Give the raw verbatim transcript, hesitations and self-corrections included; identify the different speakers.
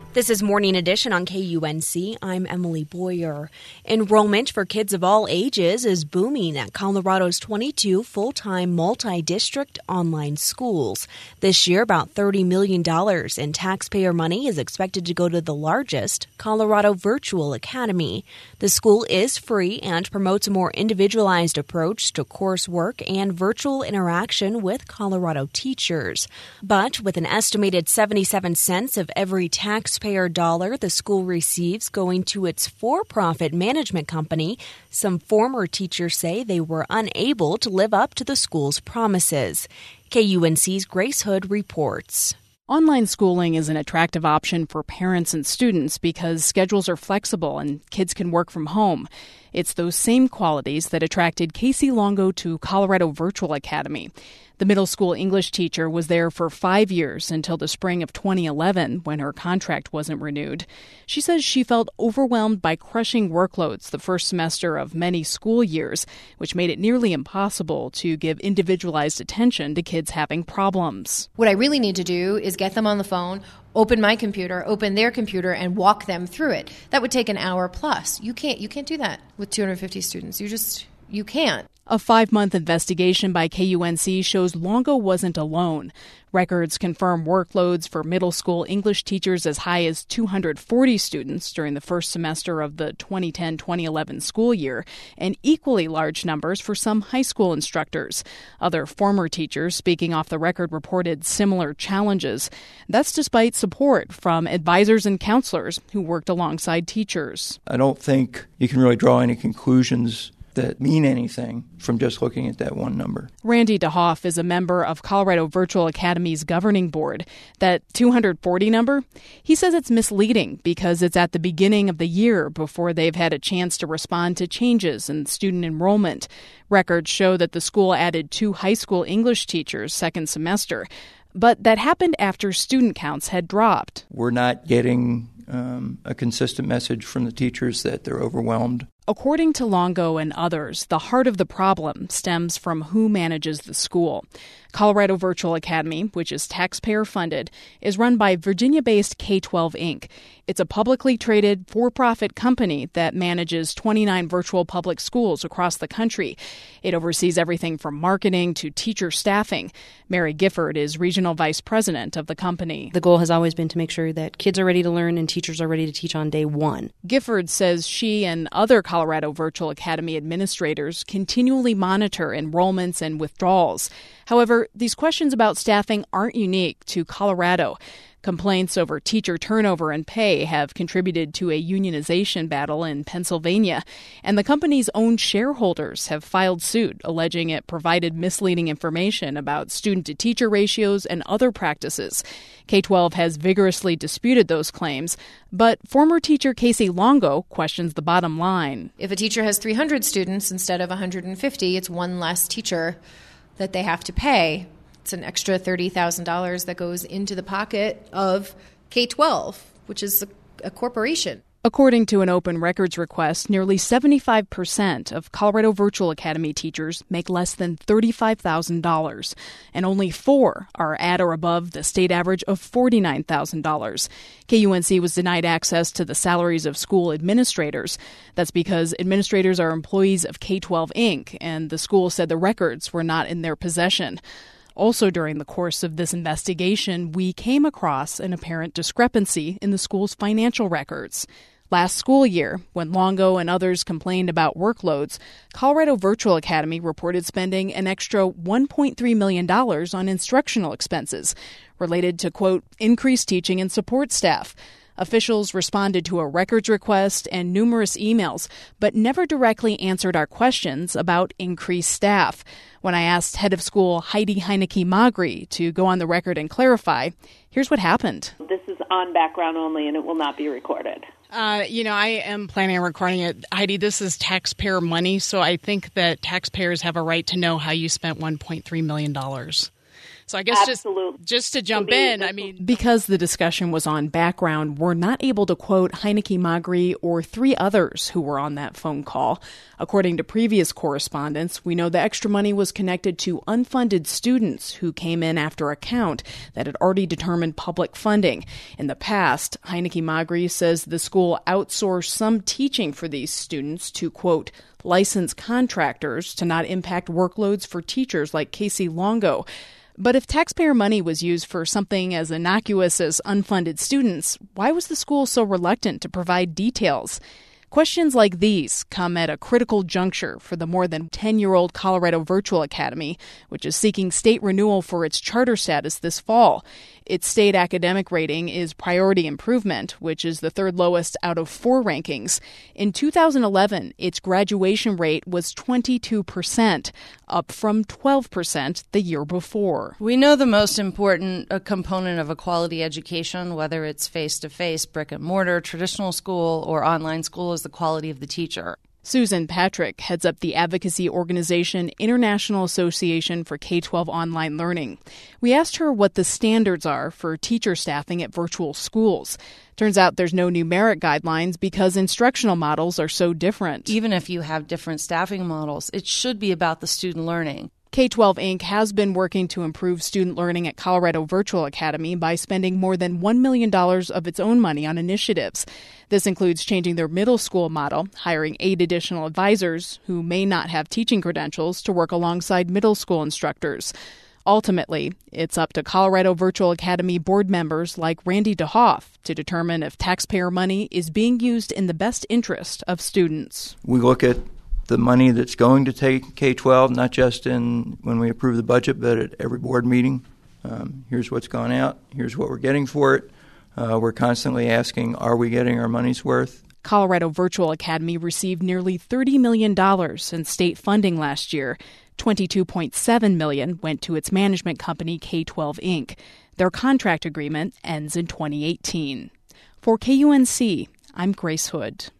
Speaker 1: This is Morning Edition on K U N C. I'm Emily Boyer. Enrollment for kids of all ages is booming at Colorado's twenty-two full-time multi-district online schools. This year, about thirty million dollars in taxpayer money is expected to go to the largest, Colorado Virtual Academy. The school is free and promotes a more individualized approach to coursework and virtual interaction with Colorado teachers. But with an estimated seventy-seven cents of every taxpayer dollar the school receives going to its for-profit management company, some former teachers say they were unable to live up to the school's promises. K U N C's Grace Hood reports.
Speaker 2: Online schooling is an attractive option for parents and students because schedules are flexible and kids can work from home. It's those same qualities that attracted Casey Longo to Colorado Virtual Academy. The middle school English teacher was there for five years until the spring of twenty eleven when her contract wasn't renewed. She says she felt overwhelmed by crushing workloads the first semester of many school years, which made it nearly impossible to give individualized attention to kids having problems.
Speaker 3: What I really need to do is get them on the phone, open my computer, open their computer, and walk them through it. That would take an hour plus. You can't, you can't do that with two hundred fifty students. You just, you can't.
Speaker 2: A five-month investigation by K U N C shows Longo wasn't alone. Records confirm workloads for middle school English teachers as high as two hundred forty students during the first semester of the twenty ten twenty eleven school year, and equally large numbers for some high school instructors. Other former teachers speaking off the record reported similar challenges. That's despite support from advisors and counselors who worked alongside teachers.
Speaker 4: I don't think you can really draw any conclusions that mean anything from just looking at that one number.
Speaker 2: Randy DeHoff is a member of Colorado Virtual Academy's governing board. That two hundred forty number, he says it's misleading because it's at the beginning of the year before they've had a chance to respond to changes in student enrollment. Records show that the school added two high school English teachers second semester, but that happened after student counts had dropped.
Speaker 4: We're not getting um, a consistent message from the teachers that they're overwhelmed.
Speaker 2: According to Longo and others, the heart of the problem stems from who manages the school. Colorado Virtual Academy, which is taxpayer-funded, is run by Virginia-based K twelve Incorporated. It's a publicly traded, for-profit company that manages twenty-nine virtual public schools across the country. It oversees everything from marketing to teacher staffing. Mary Gifford is regional vice president of the company.
Speaker 5: The goal has always been to make sure that kids are ready to learn and teachers are ready to teach on day one.
Speaker 2: Gifford says she and other Colorado Virtual Academy administrators continually monitor enrollments and withdrawals. However, these questions about staffing aren't unique to Colorado. Complaints over teacher turnover and pay have contributed to a unionization battle in Pennsylvania, and the company's own shareholders have filed suit alleging it provided misleading information about student-to-teacher ratios and other practices. K twelve has vigorously disputed those claims, but former teacher Casey Longo questions the bottom line.
Speaker 3: If a teacher has three hundred students instead of one hundred fifty, it's one less teacher that they have to pay. It's an extra thirty thousand dollars that goes into the pocket of K twelve, which is a, a corporation.
Speaker 2: According to an open records request, nearly seventy-five percent of Colorado Virtual Academy teachers make less than thirty-five thousand dollars, and only four are at or above the state average of forty-nine thousand dollars. K U N C was denied access to the salaries of school administrators. That's because administrators are employees of K twelve Incorporated, and the school said the records were not in their possession. Also during the course of this investigation, we came across an apparent discrepancy in the school's financial records. Last school year, when Longo and others complained about workloads, Colorado Virtual Academy reported spending an extra one point three million dollars on instructional expenses related to, quote, increased teaching and support staff. Officials responded to a records request and numerous emails, but never directly answered our questions about increased staff. When I asked head of school Heidi Heineke-Magri to go on the record and clarify, here's what happened.
Speaker 6: This is on background only, and it will not be recorded.
Speaker 7: Uh, you know, I am planning on recording it. Heidi, this is taxpayer money, so I think that taxpayers have a right to know how you spent one point three million dollars. So I guess
Speaker 6: Absolutely.
Speaker 7: just just to jump in, I mean...
Speaker 2: Because the discussion was on background, we're not able to quote Heineke Magri or three others who were on that phone call. According to previous correspondence, we know the extra money was connected to unfunded students who came in after a count that had already determined public funding. In the past, Heineke Magri says the school outsourced some teaching for these students to, quote, licensed contractors to not impact workloads for teachers like Casey Longo. But if taxpayer money was used for something as innocuous as unfunded students, why was the school so reluctant to provide details? Questions like these come at a critical juncture for the more than ten-year-old Colorado Virtual Academy, which is seeking state renewal for its charter status this fall. Its state academic rating is Priority Improvement, which is the third lowest out of four rankings. In two thousand eleven, its graduation rate was twenty-two percent, up from twelve percent the year before.
Speaker 8: We know the most important uh, component of a quality education, whether it's face-to-face, brick and mortar, traditional school, or online school, is the quality of the teacher.
Speaker 2: Susan Patrick heads up the advocacy organization International Association for K twelve Online Learning. We asked her what the standards are for teacher staffing at virtual schools. Turns out there's no numeric guidelines because instructional models are so different.
Speaker 8: Even if you have different staffing models, it should be about the student learning.
Speaker 2: K twelve Incorporated has been working to improve student learning at Colorado Virtual Academy by spending more than one million dollars of its own money on initiatives. This includes changing their middle school model, hiring eight additional advisors who may not have teaching credentials to work alongside middle school instructors. Ultimately, it's up to Colorado Virtual Academy board members like Randy DeHoff to determine if taxpayer money is being used in the best interest of students.
Speaker 4: We look at the money that's going to take K twelve, not just in when we approve the budget, but at every board meeting. Um, here's what's gone out. Here's what we're getting for it. Uh, we're constantly asking, are we getting our money's worth?
Speaker 2: Colorado Virtual Academy received nearly thirty million dollars in state funding last year. twenty-two point seven million dollars went to its management company, K twelve Incorporated. Their contract agreement ends in twenty eighteen. For K U N C, I'm Grace Hood.